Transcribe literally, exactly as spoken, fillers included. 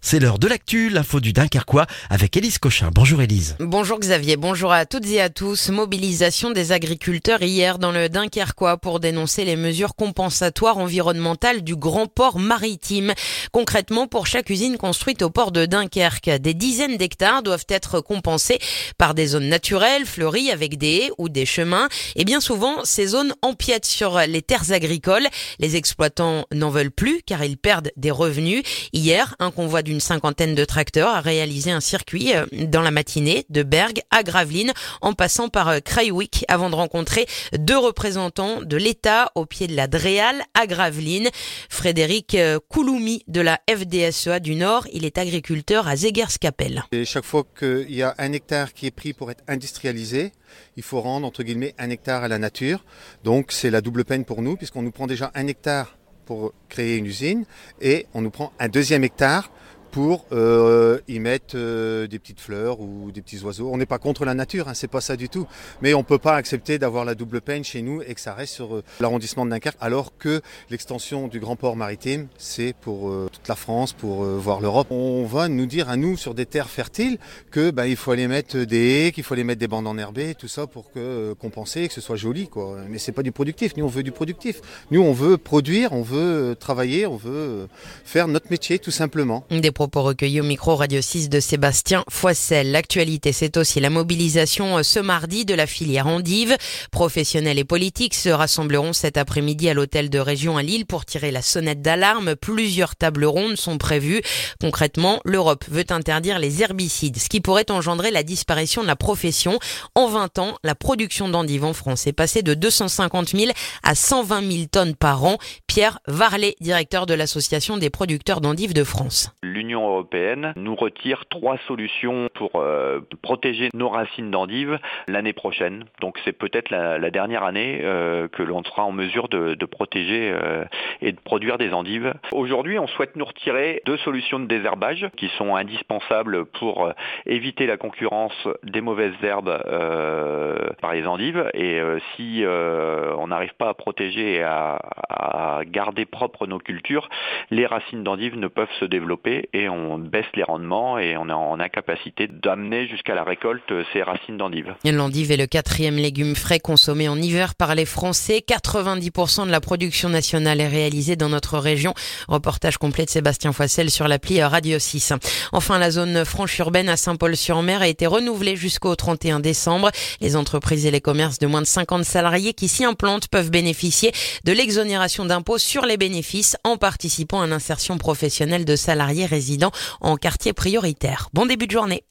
C'est l'heure de l'actu, l'info du Dunkerquois avec Élise Cochin. Bonjour Élise. Bonjour Xavier, bonjour à toutes et à tous. Mobilisation des agriculteurs hier dans le Dunkerquois pour dénoncer les mesures compensatoires environnementales du grand port maritime. Concrètement, pour chaque usine construite au port de Dunkerque, des dizaines d'hectares doivent être compensés par des zones naturelles, fleuries avec des haies ou des chemins. Et bien souvent, ces zones empiètent sur les terres agricoles. Les exploitants n'en veulent plus car ils perdent des revenus. Hier, un convoi d'une cinquantaine de tracteurs a réalisé un circuit dans la matinée de Bergues à Gravelines en passant par Crailwick avant de rencontrer deux représentants de l'État au pied de la Dréal à Gravelines. Frédéric Couloumi de la F D S E A du Nord, il est agriculteur à Zegerskapelle. Et chaque fois qu'il y a un hectare qui est pris pour être industrialisé, il faut rendre entre guillemets un hectare à la nature. Donc c'est la double peine pour nous puisqu'on nous prend déjà un hectare pour créer une usine et on nous prend un deuxième hectare pour euh, y mettre euh, des petites fleurs ou des petits oiseaux. On n'est pas contre la nature, hein, c'est pas ça du tout. Mais on peut pas accepter d'avoir la double peine chez nous et que ça reste sur euh, l'arrondissement de Dunkerque, alors que l'extension du grand port maritime, c'est pour euh, toute la France, pour euh, voir l'Europe. On va nous dire à nous, sur des terres fertiles, que bah, il faut aller mettre des haies, qu'il faut aller mettre des bandes enherbées, tout ça pour que, euh, compenser, que ce soit joli, quoi. Mais c'est pas du productif. Nous, on veut du productif. Nous, on veut produire, on veut travailler, on veut faire notre métier, tout simplement. Des propos recueillis au micro Radio six de Sébastien Foissel. L'actualité, c'est aussi la mobilisation ce mardi de la filière endive. Professionnels et politiques se rassembleront cet après-midi à l'hôtel de région à Lille pour tirer la sonnette d'alarme. Plusieurs tables rondes sont prévues. Concrètement, l'Europe veut interdire les herbicides, ce qui pourrait engendrer la disparition de la profession. En vingt ans, la production d'endives en France est passée de deux cent cinquante mille à cent vingt mille tonnes par an. Pierre Varlet, directeur de l'Association des producteurs d'endives de France. L'Union européenne nous retire trois solutions pour euh, protéger nos racines d'endives l'année prochaine. Donc c'est peut-être la, la dernière année euh, que l'on sera en mesure de, de protéger euh, et de produire des endives. Aujourd'hui, on souhaite nous retirer deux solutions de désherbage qui sont indispensables pour euh, éviter la concurrence des mauvaises herbes euh, par les endives. Et euh, si euh, on n'arrive pas à protéger et à, à garder propres nos cultures, les racines d'endives ne peuvent se développer et on baisse les rendements et on est en incapacité d'amener jusqu'à la récolte ces racines d'endives. L'endive est le quatrième légume frais consommé en hiver par les Français. quatre-vingt-dix pour cent de la production nationale est réalisée dans notre région. Reportage complet de Sébastien Foissel sur l'appli Radio six. Enfin, la zone franche urbaine à Saint-Paul-sur-Mer a été renouvelée jusqu'au trente et un décembre. Les entreprises et les commerces de moins de cinquante salariés qui s'y implantent peuvent bénéficier de l'exonération d'impôts sur les bénéfices en participant à l'insertion professionnelle de salariés résidents en quartier prioritaire. Bon début de journée.